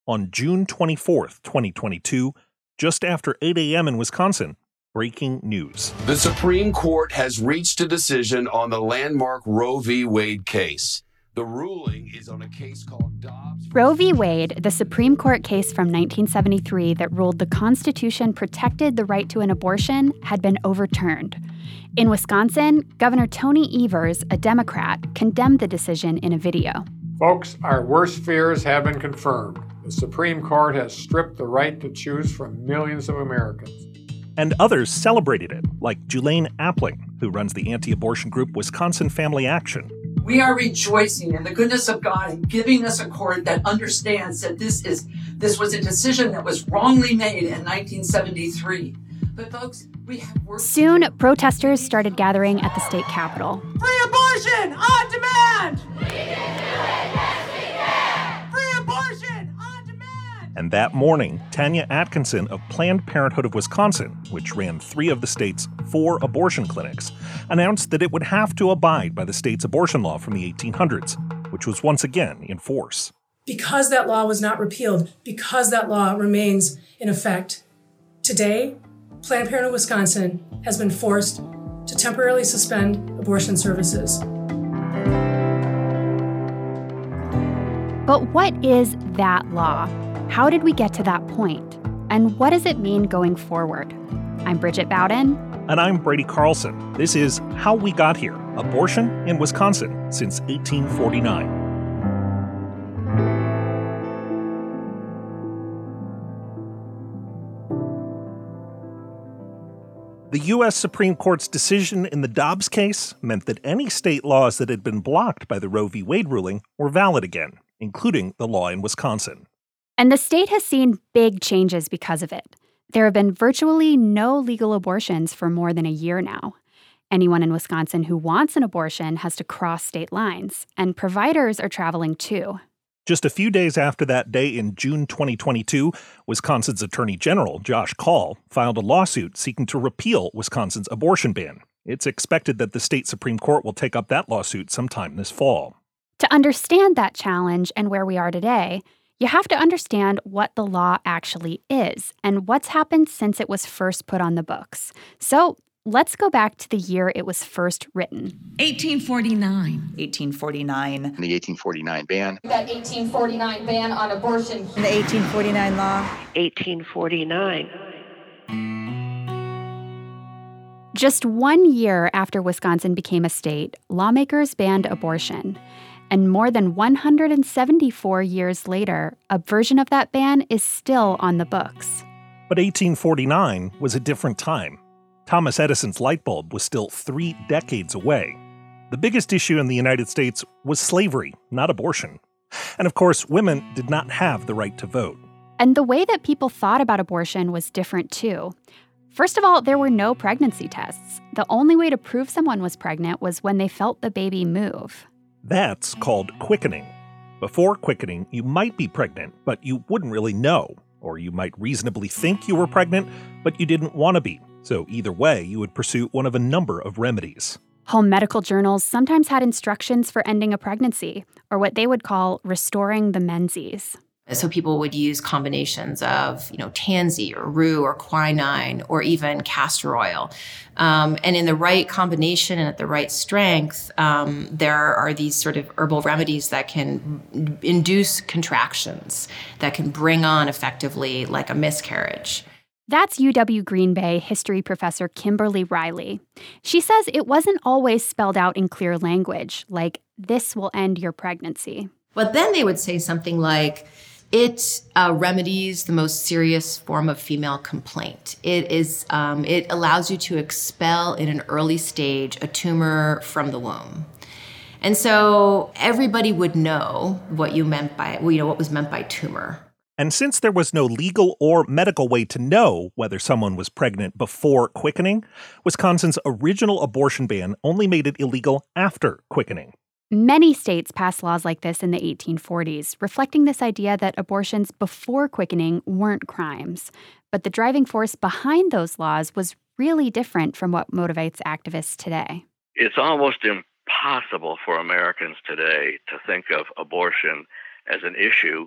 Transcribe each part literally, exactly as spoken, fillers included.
On June twenty-fourth, twenty twenty-two, just after eight a.m. in Wisconsin, breaking news. The Supreme Court has reached a decision on the landmark Roe v. Wade case. The ruling is on a case called Dobbs. Roe v. Wade, the Supreme Court case from nineteen seventy-three that ruled the Constitution protected the right to an abortion, had been overturned. In Wisconsin, Governor Tony Evers, a Democrat, condemned the decision in a video. Folks, our worst fears have been confirmed. The Supreme Court has stripped the right to choose from millions of Americans. And others celebrated it, like Julaine Appling, who runs the anti-abortion group Wisconsin Family Action. We are rejoicing in the goodness of God and giving us a court that understands that this is this was a decision that was wrongly made in nineteen seventy-three. But folks, we have work. Soon, protesters started gathering at the state capitol. Free abortion on demand! We can do it, yes we can! Free abortion on demand! And that morning, Tanya Atkinson of Planned Parenthood of Wisconsin, which ran three of the state's four abortion clinics, announced that it would have to abide by the state's abortion law from the eighteen hundreds, which was once again in force. Because that law was not repealed, because that law remains in effect, today, Planned Parenthood Wisconsin has been forced to temporarily suspend abortion services. But what is that law? How did we get to that point? And what does it mean going forward? I'm Bridget Bowden. And I'm Brady Carlson. This is How We Got Here, Abortion in Wisconsin since eighteen forty-nine. The U S Supreme Court's decision in the Dobbs case meant that any state laws that had been blocked by the Roe v. Wade ruling were valid again, including the law in Wisconsin. And the state has seen big changes because of it. There have been virtually no legal abortions for more than a year now. Anyone in Wisconsin who wants an abortion has to cross state lines, and providers are traveling too. Just a few days after that day in June twenty twenty-two, Wisconsin's Attorney General, Josh Kaul, filed a lawsuit seeking to repeal Wisconsin's abortion ban. It's expected that the state Supreme Court will take up that lawsuit sometime this fall. To understand that challenge and where we are today, you have to understand what the law actually is and what's happened since it was first put on the books. So let's go back to the year it was first written. eighteen forty-nine. eighteen forty-nine. The eighteen forty-nine ban. That eighteen forty-nine ban on abortion. The eighteen forty-nine law. eighteen forty-nine. Just one year after Wisconsin became a state, lawmakers banned abortion. And more than one hundred seventy-four years later, a version of that ban is still on the books. But eighteen forty-nine was a different time. Thomas Edison's light bulb was still three decades away. The biggest issue in the United States was slavery, not abortion. And of course, women did not have the right to vote. And the way that people thought about abortion was different too. First of all, there were no pregnancy tests. The only way to prove someone was pregnant was when they felt the baby move. That's called quickening. Before quickening, you might be pregnant, but you wouldn't really know. Or you might reasonably think you were pregnant, but you didn't want to be. So either way, you would pursue one of a number of remedies. Home medical journals sometimes had instructions for ending a pregnancy, or what they would call restoring the menses. So people would use combinations of, you know, tansy or rue or quinine or even castor oil. Um, and in the right combination and at the right strength, um, there are these sort of herbal remedies that can induce contractions, that can bring on effectively like a miscarriage. That's U W Green Bay history professor Kimberly Riley. She says it wasn't always spelled out in clear language, like, this will end your pregnancy. But then they would say something like, it uh, remedies the most serious form of female complaint. It is. Um, it allows you to expel in an early stage a tumor from the womb. And so everybody would know what you meant by, well, you know, what was meant by tumor. And since there was no legal or medical way to know whether someone was pregnant before quickening, Wisconsin's original abortion ban only made it illegal after quickening. Many states passed laws like this in the eighteen forties, reflecting this idea that abortions before quickening weren't crimes. But the driving force behind those laws was really different from what motivates activists today. It's almost impossible for Americans today to think of abortion as an issue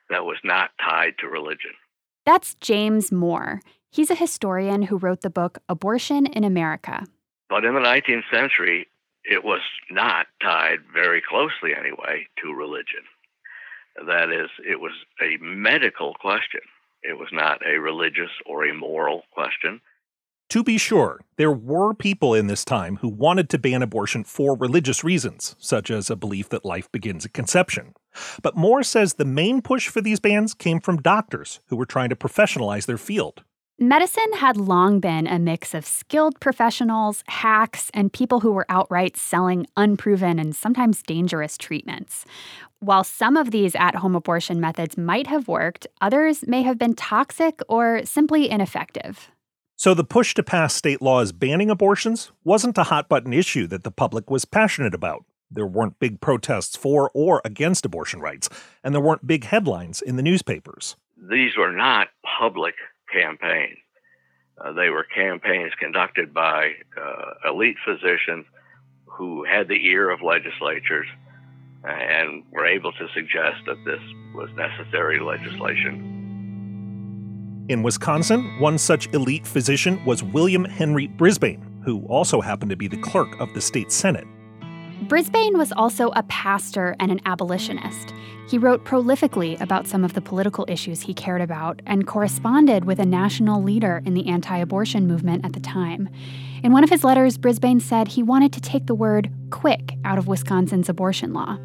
that was not tied to religion. That's James Moore. He's a historian who wrote the book Abortion in America. But in the nineteenth century, it was not tied very closely anyway to religion. That is, it was a medical question. It was not a religious or a moral question. To be sure, there were people in this time who wanted to ban abortion for religious reasons, such as a belief that life begins at conception. But Moore says the main push for these bans came from doctors who were trying to professionalize their field. Medicine had long been a mix of skilled professionals, hacks, and people who were outright selling unproven and sometimes dangerous treatments. While some of these at-home abortion methods might have worked, others may have been toxic or simply ineffective. So the push to pass state laws banning abortions wasn't a hot-button issue that the public was passionate about. There weren't big protests for or against abortion rights, and there weren't big headlines in the newspapers. These were not public campaigns. Uh, they were campaigns conducted by uh, elite physicians who had the ear of legislatures and were able to suggest that this was necessary legislation. In Wisconsin, one such elite physician was William Henry Brisbane, who also happened to be the clerk of the state Senate. Brisbane was also a pastor and an abolitionist. He wrote prolifically about some of the political issues he cared about and corresponded with a national leader in the anti-abortion movement at the time. In one of his letters, Brisbane said he wanted to take the word quick out of Wisconsin's abortion law.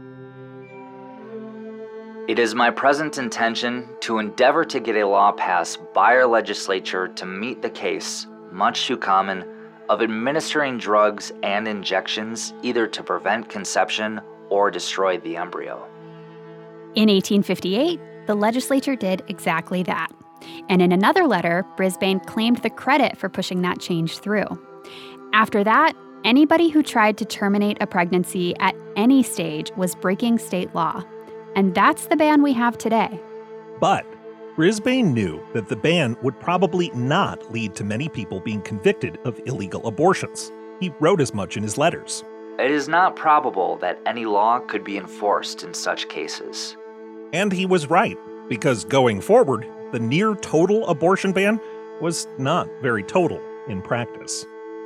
It is my present intention to endeavor to get a law passed by our legislature to meet the case, much too common, of administering drugs and injections either to prevent conception or destroy the embryo. In eighteen fifty-eight, the legislature did exactly that. And in another letter, Brisbane claimed the credit for pushing that change through. After that, anybody who tried to terminate a pregnancy at any stage was breaking state law. And that's the ban we have today. But Brisbane knew that the ban would probably not lead to many people being convicted of illegal abortions. He wrote as much in his letters. It is not probable that any law could be enforced in such cases. And he was right, because going forward, the near total abortion ban was not very total in practice.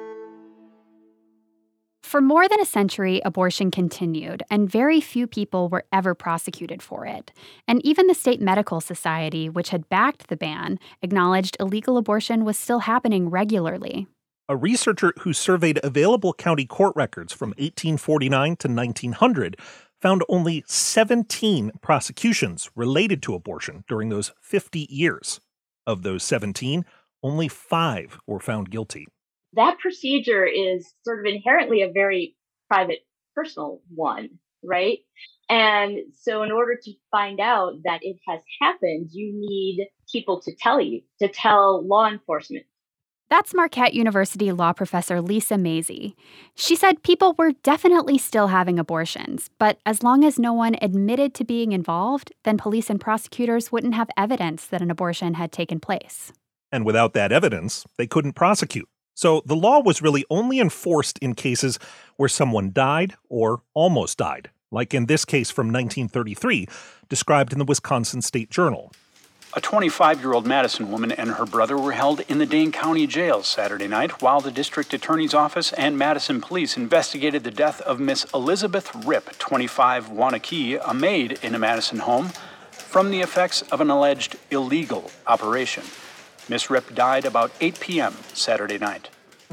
For more than a century, abortion continued, and very few people were ever prosecuted for it. And even the State Medical Society, which had backed the ban, acknowledged illegal abortion was still happening regularly. A researcher who surveyed available county court records from eighteen forty-nine to nineteen hundred found only seventeen prosecutions related to abortion during those fifty years. Of those seventeen, only five were found guilty. That procedure is sort of inherently a very private, personal one, right? And so in order to find out that it has happened, you need people to tell you, to tell law enforcement. That's Marquette University law professor Lisa Mazie. She said people were definitely still having abortions, but as long as no one admitted to being involved, then police and prosecutors wouldn't have evidence that an abortion had taken place. And without that evidence, they couldn't prosecute. So the law was really only enforced in cases where someone died or almost died, like in this case from nineteen thirty-three, described in the Wisconsin State Journal. A twenty-five-year-old Madison woman and her brother were held in the Dane County Jail Saturday night while the district attorney's office and Madison police investigated the death of Miss Elizabeth Ripp, twenty-five, Wanakee, a maid in a Madison home, from the effects of an alleged illegal operation. Miss Ripp died about eight p.m. Saturday night.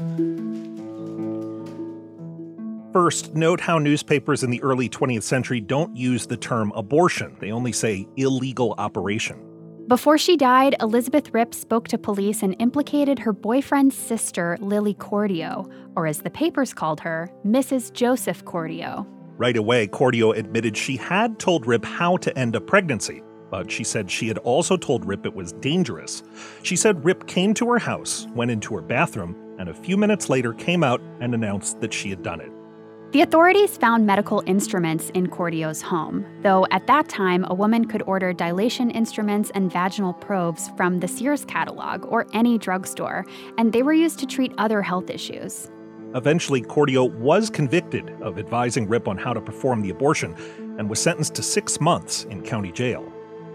First, note how newspapers in the early twentieth century don't use the term abortion. They only say illegal operation. Before she died, Elizabeth Ripp spoke to police and implicated her boyfriend's sister, Lily Cordio, or as the papers called her, Missus Joseph Cordio. Right away, Cordio admitted she had told Ripp how to end a pregnancy. But she said she had also told Ripp it was dangerous. She said Ripp came to her house, went into her bathroom, and a few minutes later came out and announced that she had done it. The authorities found medical instruments in Cordio's home, though at that time a woman could order dilation instruments and vaginal probes from the Sears catalog or any drugstore, and they were used to treat other health issues. Eventually, Cordio was convicted of advising Ripp on how to perform the abortion and was sentenced to six months in county jail.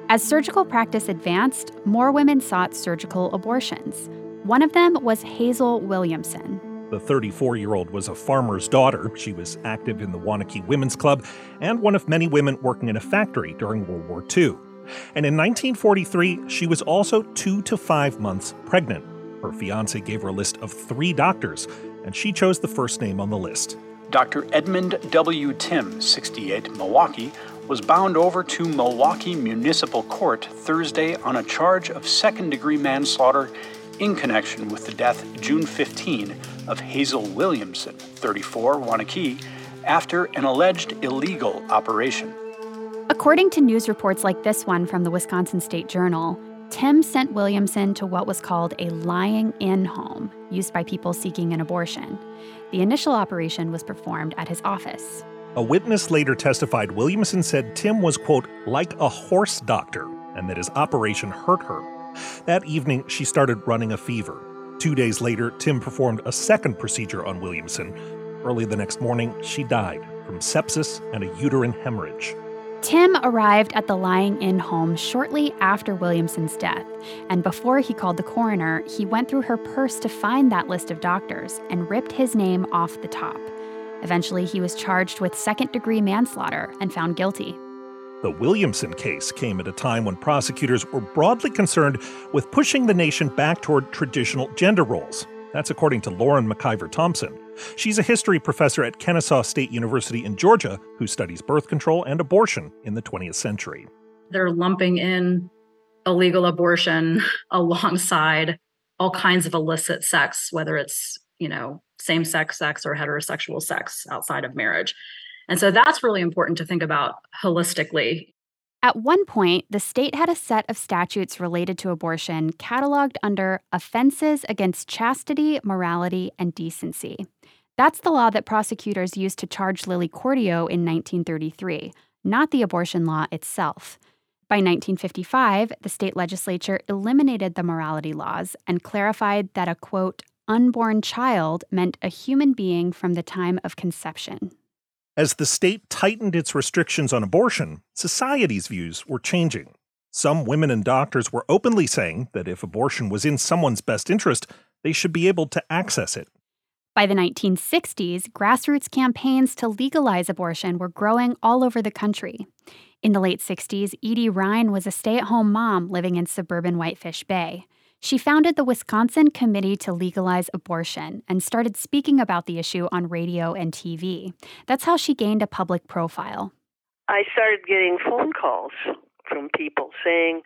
As surgical practice advanced, more women sought surgical abortions. One of them was Hazel Williamson. The thirty-four-year-old was a farmer's daughter. She was active in the Waunakee Women's Club and one of many women working in a factory during World War Two. And in nineteen forty-three, she was also two to five months pregnant. Her fiancé gave her a list of three doctors, and she chose the first name on the list. Doctor Edmund W. Tim, sixty-eight, Milwaukee, was bound over to Milwaukee Municipal Court Thursday on a charge of second-degree manslaughter in connection with the death June fifteenth of Hazel Williamson, thirty-four, Waunakee, after an alleged illegal operation. According to news reports like this one from the Wisconsin State Journal, Tim sent Williamson to what was called a lying-in home, used by people seeking an abortion. The initial operation was performed at his office. A witness later testified Williamson said Tim was, quote, like a horse doctor, and that his operation hurt her. That evening, she started running a fever. Two days later, Tim performed a second procedure on Williamson. Early the next morning, she died from sepsis and a uterine hemorrhage. Tim arrived at the lying-in home shortly after Williamson's death, and before he called the coroner, he went through her purse to find that list of doctors and ripped his name off the top. Eventually, he was charged with second-degree manslaughter and found guilty. The Williamson case came at a time when prosecutors were broadly concerned with pushing the nation back toward traditional gender roles. That's according to Lauren McIver Thompson. She's a history professor at Kennesaw State University in Georgia who studies birth control and abortion in the twentieth century. They're lumping in illegal abortion alongside all kinds of illicit sex, whether it's, you know, same-sex sex or heterosexual sex outside of marriage. And so that's really important to think about holistically. At one point, the state had a set of statutes related to abortion cataloged under Offenses Against Chastity, Morality, and Decency. That's the law that prosecutors used to charge Lily Cordio in nineteen thirty-three, not the abortion law itself. By nineteen fifty-five, the state legislature eliminated the morality laws and clarified that a, quote, unborn child meant a human being from the time of conception. As the state tightened its restrictions on abortion, society's views were changing. Some women and doctors were openly saying that if abortion was in someone's best interest, they should be able to access it. By the nineteen sixties, grassroots campaigns to legalize abortion were growing all over the country. In the late sixties, Edie Ryan was a stay-at-home mom living in suburban Whitefish Bay. She founded the Wisconsin Committee to Legalize Abortion and started speaking about the issue on radio and T V. That's how she gained a public profile. I started getting phone calls from people saying,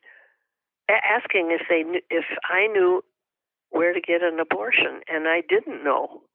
asking if they knew, if I knew where to get an abortion, and I didn't know.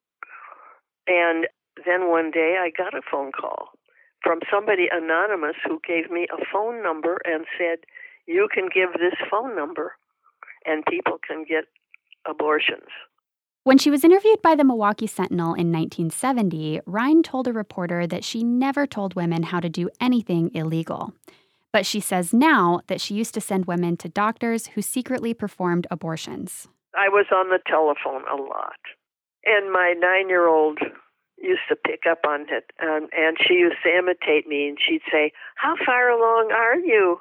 And then one day I got a phone call from somebody anonymous who gave me a phone number and said, you can give this phone number and people can get abortions. When she was interviewed by the Milwaukee Sentinel in nineteen seventy, Ryan told a reporter that she never told women how to do anything illegal. But she says now that she used to send women to doctors who secretly performed abortions. I was on the telephone a lot, and my nine-year-old used to pick up on it, and, and she used to imitate me, and she'd say, how far along are you?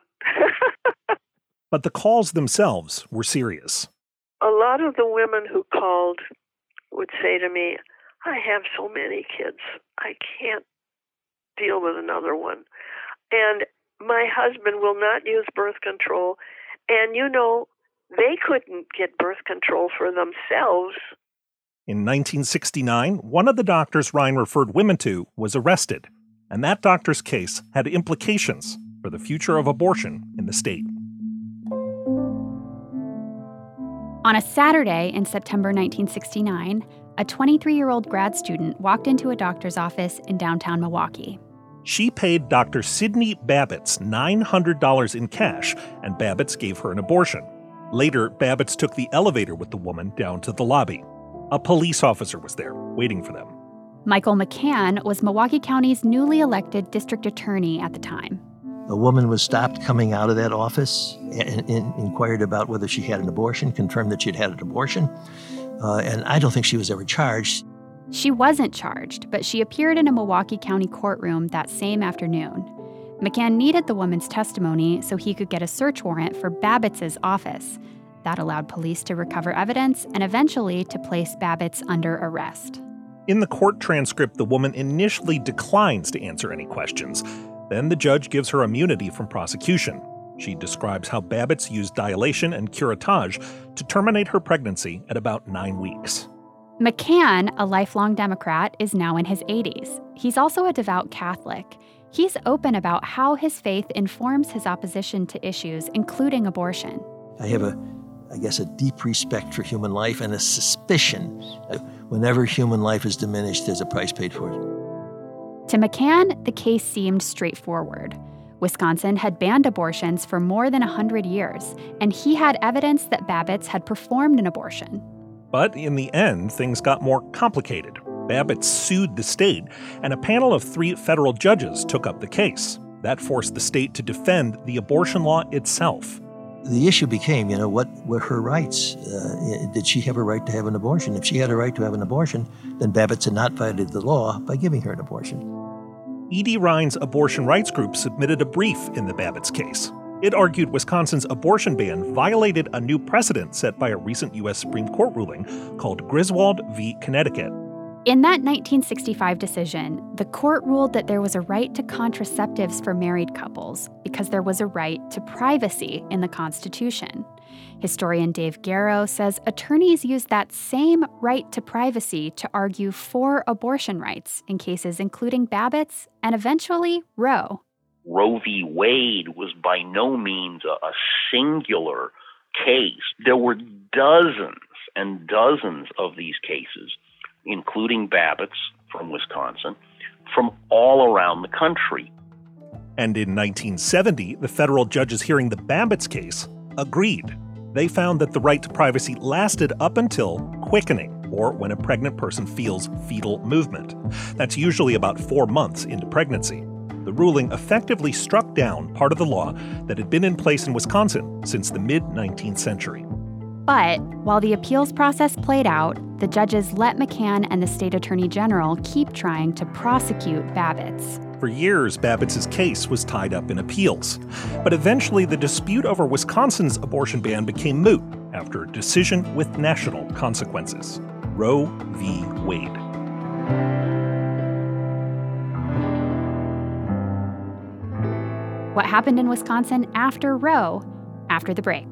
But the calls themselves were serious. A lot of the women who called would say to me, I have so many kids, I can't deal with another one. And my husband will not use birth control. And, you know, they couldn't get birth control for themselves. In nineteen sixty-nine, one of the doctors Ryan referred women to was arrested. And that doctor's case had implications for the future of abortion in the state. On a Saturday in September nineteen sixty-nine, a twenty-three-year-old grad student walked into a doctor's office in downtown Milwaukee. She paid Doctor Sidney Babbitts nine hundred dollars in cash, and Babbitts gave her an abortion. Later, Babbitts took the elevator with the woman down to the lobby. A police officer was there, waiting for them. Michael McCann was Milwaukee County's newly elected district attorney at the time. A woman was stopped coming out of that office and, and inquired about whether she had an abortion, confirmed that she'd had an abortion, uh, and I don't think she was ever charged. She wasn't charged, but she appeared in a Milwaukee County courtroom that same afternoon. McCann needed the woman's testimony so he could get a search warrant for Babbitt's office. That allowed police to recover evidence and eventually to place Babbitt under arrest. In the court transcript, the woman initially declines to answer any questions. Then the judge gives her immunity from prosecution. She describes how Babbitt used dilation and curettage to terminate her pregnancy at about nine weeks. McCann, a lifelong Democrat, is now in his eighties. He's also a devout Catholic. He's open about how his faith informs his opposition to issues, including abortion. I have a, I guess, a deep respect for human life and a suspicion that whenever human life is diminished, there's a price paid for it. To McCann, the case seemed straightforward. Wisconsin had banned abortions for more than one hundred years, and he had evidence that Babbitt had performed an abortion. But in the end, things got more complicated. Babbitt sued the state, and a panel of three federal judges took up the case. That forced the state to defend the abortion law itself. The issue became, you know, what were her rights? Uh, did she have a right to have an abortion? If she had a right to have an abortion, then Babbitt had not violated the law by giving her an abortion. Edie Ryan's abortion rights group submitted a brief in the Babbitt case. It argued Wisconsin's abortion ban violated a new precedent set by a recent U S Supreme Court ruling called Griswold v. Connecticut. In that nineteen sixty-five decision, the court ruled that there was a right to contraceptives for married couples because there was a right to privacy in the Constitution. Historian Dave Garrow says attorneys used that same right to privacy to argue for abortion rights in cases including Babbitt's and eventually Roe. Roe v. Wade was by no means a, a singular case. There were dozens and dozens of these cases, including Babbitt's from Wisconsin, from all around the country. And in nineteen seventy, the federal judges hearing the Babbitt's case agreed. They found that the right to privacy lasted up until quickening, or when a pregnant person feels fetal movement. That's usually about four months into pregnancy. The ruling effectively struck down part of the law that had been in place in Wisconsin since the mid-nineteenth century. But while the appeals process played out, the judges let McCann and the state attorney general keep trying to prosecute Babbitt's. For years, Babbitt's case was tied up in appeals. But eventually, the dispute over Wisconsin's abortion ban became moot after a decision with national consequences. Roe v. Wade. What happened in Wisconsin after Roe, after the break.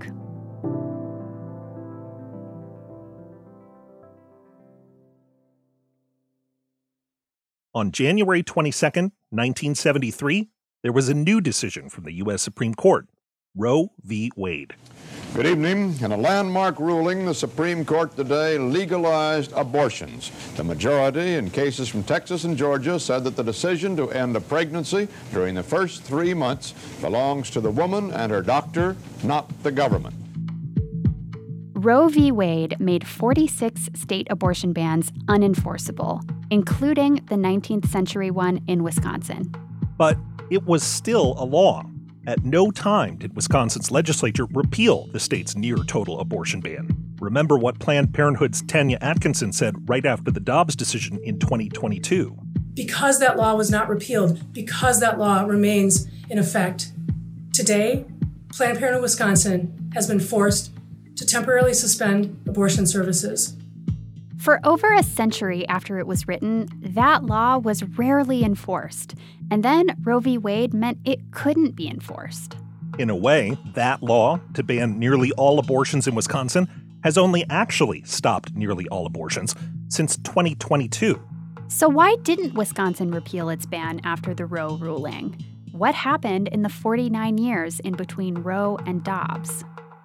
On January twenty-second, nineteen seventy-three, there was a new decision from the U S Supreme Court, Roe v. Wade. Good evening. In a landmark ruling, the Supreme Court today legalized abortions. The majority in cases from Texas and Georgia said that the decision to end a pregnancy during the first three months belongs to the woman and her doctor, not the government. Roe v. Wade made forty-six state abortion bans unenforceable, including the nineteenth century one in Wisconsin. But it was still a law. At no time did Wisconsin's legislature repeal the state's near-total abortion ban. Remember what Planned Parenthood's Tanya Atkinson said right after the Dobbs decision in twenty twenty-two. Because that law was not repealed, because that law remains in effect, today, Planned Parenthood Wisconsin has been forced to temporarily suspend abortion services. For over a century after it was written, that law was rarely enforced. And then Roe v. Wade meant it couldn't be enforced. In a way, that law, to ban nearly all abortions in Wisconsin, has only actually stopped nearly all abortions since twenty twenty-two. So why didn't Wisconsin repeal its ban after the Roe ruling? What happened in the forty-nine years in between Roe and Dobbs?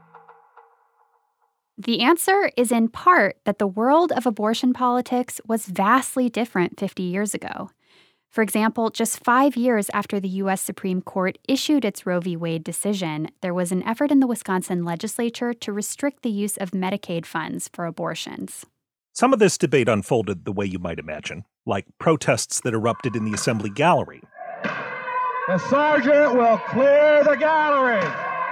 The answer is in part that the world of abortion politics was vastly different fifty years ago. For example, just five years after the U S Supreme Court issued its Roe v. Wade decision, there was an effort in the Wisconsin legislature to restrict the use of Medicaid funds for abortions. Some of this debate unfolded the way you might imagine, like protests that erupted in the Assembly gallery. The sergeant will clear the gallery.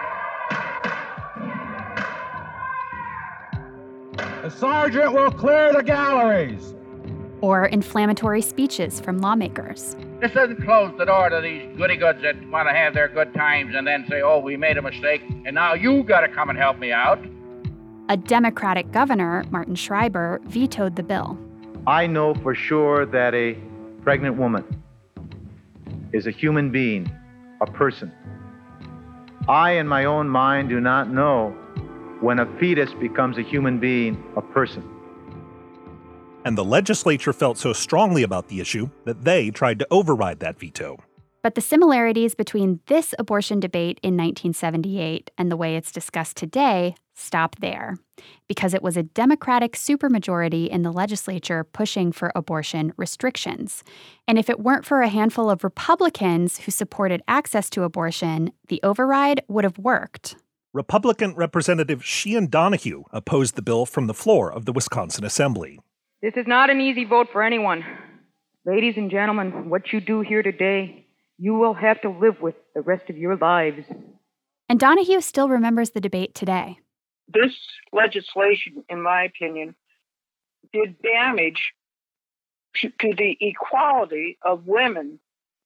The sergeant will clear the galleries. Or inflammatory speeches from lawmakers. This doesn't close the door to these goody-goods that want to have their good times and then say, oh, we made a mistake, and now you got to come and help me out. A Democratic governor, Martin Schreiber, vetoed the bill. I know for sure that a pregnant woman is a human being, a person. I, in my own mind, do not know when a fetus becomes a human being, a person. And the legislature felt so strongly about the issue that they tried to override that veto. But the similarities between this abortion debate in nineteen seventy-eight and the way it's discussed today stop there, because it was a Democratic supermajority in the legislature pushing for abortion restrictions. And if it weren't for a handful of Republicans who supported access to abortion, the override would have worked. Republican Representative Sheehan Donahue opposed the bill from the floor of the Wisconsin Assembly. This is not an easy vote for anyone. Ladies and gentlemen, what you do here today, you will have to live with the rest of your lives. And Donahue still remembers the debate today. This legislation, in my opinion, did damage to, to the equality of women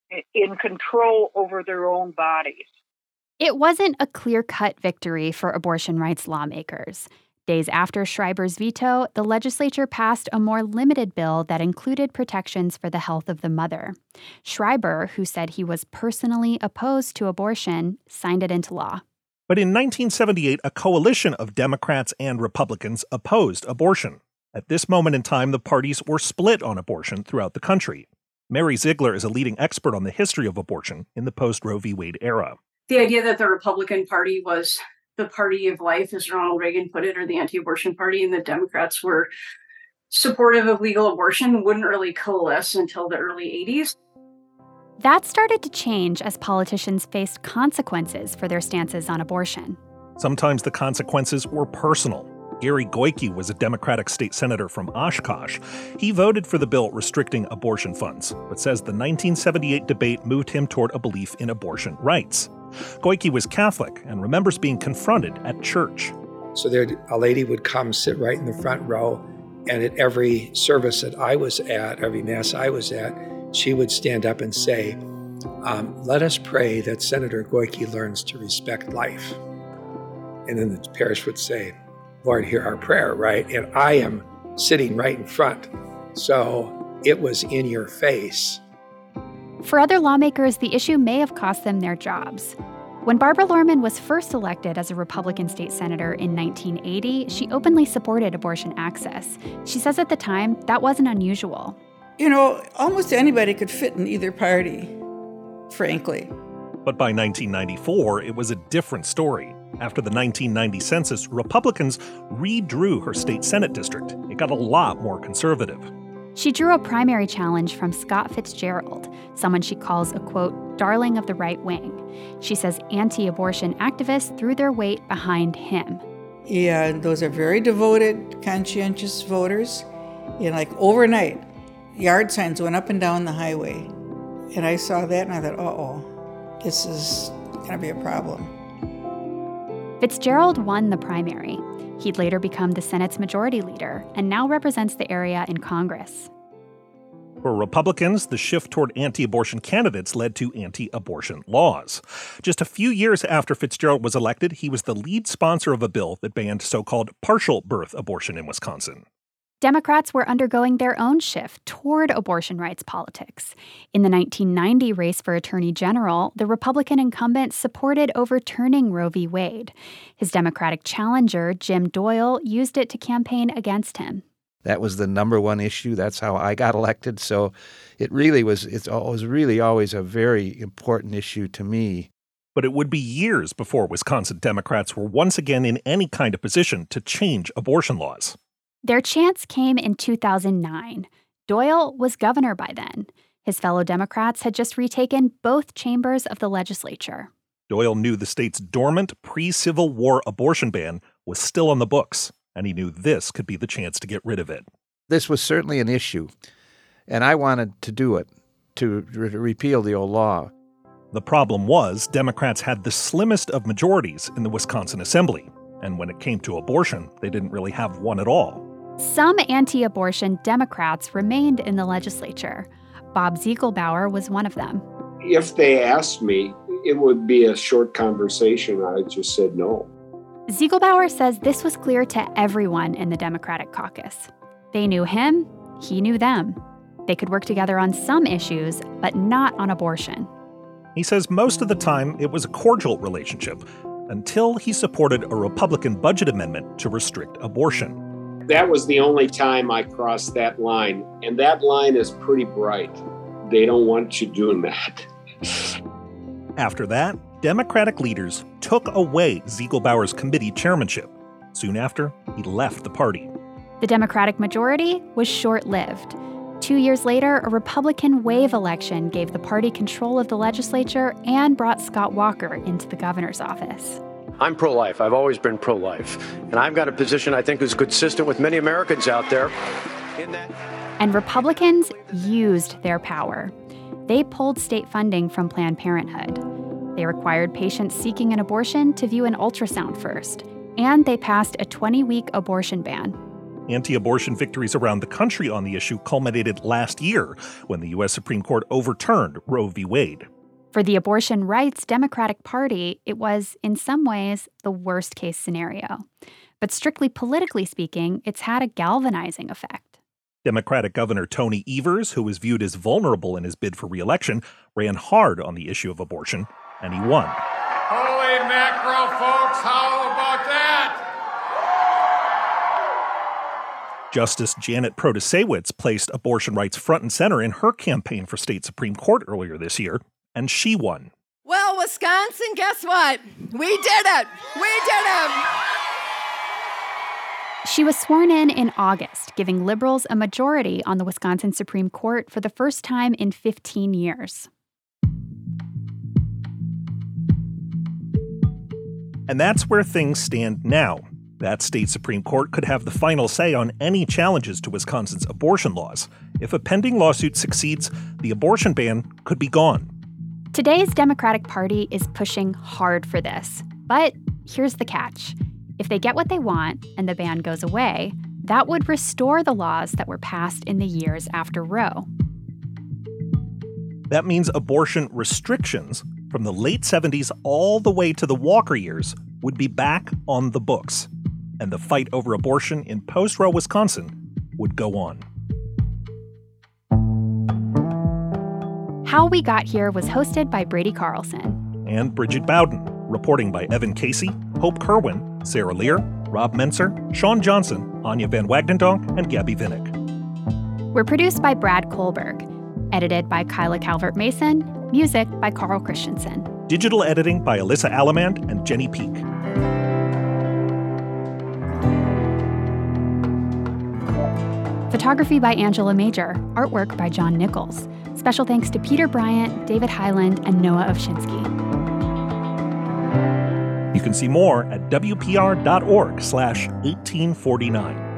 in control over their own bodies. It wasn't a clear-cut victory for abortion rights lawmakers. Days after Schreiber's veto, the legislature passed a more limited bill that included protections for the health of the mother. Schreiber, who said he was personally opposed to abortion, signed it into law. But in nineteen seventy-eight, a coalition of Democrats and Republicans opposed abortion. At this moment in time, the parties were split on abortion throughout the country. Mary Ziegler is a leading expert on the history of abortion in the post-Roe v. Wade era. The idea that the Republican Party was the party of life, as Ronald Reagan put it, or the anti-abortion party, and the Democrats were supportive of legal abortion wouldn't really coalesce until the early eighties. That started to change as politicians faced consequences for their stances on abortion. Sometimes the consequences were personal. Gary Goyke was a Democratic state senator from Oshkosh. He voted for the bill restricting abortion funds, but says the nineteen seventy-eight debate moved him toward a belief in abortion rights. Goyke was Catholic and remembers being confronted at church. So there, a lady would come sit right in the front row, and at every service that I was at, every mass I was at, she would stand up and say, um, let us pray that Senator Goyke learns to respect life. And then the parish would say, Lord, hear our prayer, right? And I am sitting right in front. So it was in your face. For other lawmakers, the issue may have cost them their jobs. When Barbara Lorman was first elected as a Republican state senator in nineteen eighty, she openly supported abortion access. She says at the time that wasn't unusual. You know, almost anybody could fit in either party, frankly. But by nineteen ninety-four, it was a different story. After the nineteen ninety census, Republicans redrew her state Senate district. It got a lot more conservative. She drew a primary challenge from Scott Fitzgerald, someone she calls a, quote, darling of the right wing. She says anti-abortion activists threw their weight behind him. Yeah, those are very devoted, conscientious voters. And like overnight, yard signs went up and down the highway. And I saw that and I thought, uh-oh, this is going to be a problem. Fitzgerald won the primary. He'd later become the Senate's majority leader and now represents the area in Congress. For Republicans, the shift toward anti-abortion candidates led to anti-abortion laws. Just a few years after Fitzgerald was elected, he was the lead sponsor of a bill that banned so-called partial birth abortion in Wisconsin. Democrats were undergoing their own shift toward abortion rights politics. In the nineteen ninety race for Attorney General, the Republican incumbent supported overturning Roe v. Wade. His Democratic challenger, Jim Doyle, used it to campaign against him. That was the number one issue. That's how I got elected. So it really was, it was really always a very important issue to me. But it would be years before Wisconsin Democrats were once again in any kind of position to change abortion laws. Their chance came in two thousand nine. Doyle was governor by then. His fellow Democrats had just retaken both chambers of the legislature. Doyle knew the state's dormant pre-Civil War abortion ban was still on the books, and he knew this could be the chance to get rid of it. This was certainly an issue, and I wanted to do it, to re- repeal the old law. The problem was Democrats had the slimmest of majorities in the Wisconsin Assembly, and when it came to abortion, they didn't really have one at all. Some anti-abortion Democrats remained in the legislature. Bob Ziegelbauer was one of them. If they asked me, it would be a short conversation. I just said no. Ziegelbauer says this was clear to everyone in the Democratic caucus. They knew him, he knew them. They could work together on some issues, but not on abortion. He says most of the time it was a cordial relationship, until he supported a Republican budget amendment to restrict abortion. That was the only time I crossed that line, and that line is pretty bright. They don't want you doing that. After that, Democratic leaders took away Ziegelbauer's committee chairmanship. Soon after, he left the party. The Democratic majority was short-lived. Two years later, a Republican wave election gave the party control of the legislature and brought Scott Walker into the governor's office. I'm pro-life. I've always been pro-life. And I've got a position I think is consistent with many Americans out there. In that. And Republicans used their power. They pulled state funding from Planned Parenthood. They required patients seeking an abortion to view an ultrasound first. And they passed a twenty-week abortion ban. Anti-abortion victories around the country on the issue culminated last year when the U S Supreme Court overturned Roe v. Wade. For the abortion rights Democratic Party, it was, in some ways, the worst-case scenario. But strictly politically speaking, it's had a galvanizing effect. Democratic Governor Tony Evers, who was viewed as vulnerable in his bid for re-election, ran hard on the issue of abortion, and he won. Holy mackerel, folks, how about that? Justice Janet Protasewicz placed abortion rights front and center in her campaign for state Supreme Court earlier this year, and she won. Well, Wisconsin, guess what? We did it! We did it! She was sworn in in August, giving liberals a majority on the Wisconsin Supreme Court for the first time in fifteen years. And that's where things stand now. That state Supreme Court could have the final say on any challenges to Wisconsin's abortion laws. If a pending lawsuit succeeds, the abortion ban could be gone. Today's Democratic Party is pushing hard for this. But here's the catch. If they get what they want and the ban goes away, that would restore the laws that were passed in the years after Roe. That means abortion restrictions from the late seventies all the way to the Walker years would be back on the books. And the fight over abortion in post-Roe Wisconsin would go on. How We Got Here was hosted by Brady Carlson. And Bridget Bowden. Reporting by Evan Casey, Hope Kerwin, Sarah Lear, Rob Menser, Sean Johnson, Anya Van Wagnendonk, and Gabby Vinnick. We're produced by Brad Kohlberg. Edited by Kyla Calvert-Mason. Music by Carl Christensen. Digital editing by Alyssa Alamand and Jenny Peak. Photography by Angela Major. Artwork by John Nichols. Special thanks to Peter Bryant, David Highland, and Noah Ovshinsky. You can see more at W P R dot org slash eighteen forty-nine.